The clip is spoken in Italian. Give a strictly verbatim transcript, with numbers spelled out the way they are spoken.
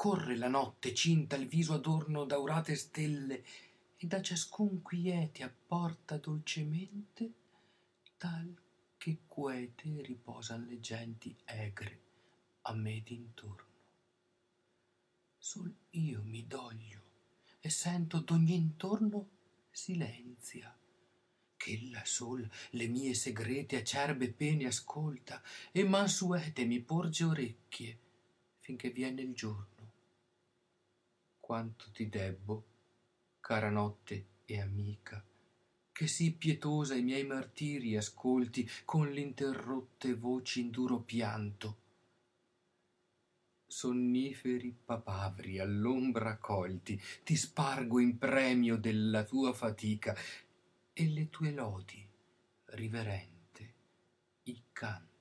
corre la notte cinta il viso adorno d'aurate stelle, e da ciascun quiete apporta dolcemente, tal che quete riposan le genti egre a me d'intorno. Sol io mi doglio e sento d'ogni intorno silenzia, ch'ella sol le mie segrete acerbe pene ascolta, e mansuete mi porge orecchie finché viene il giorno. Quanto ti debbo, cara notte e amica, che sì pietosa i miei martiri ascolti con l'interrotte voci in duro pianto. Sonniferi papaveri all'ombra colti ti spargo in premio della tua fatica, e le tue lodi riverente i canto.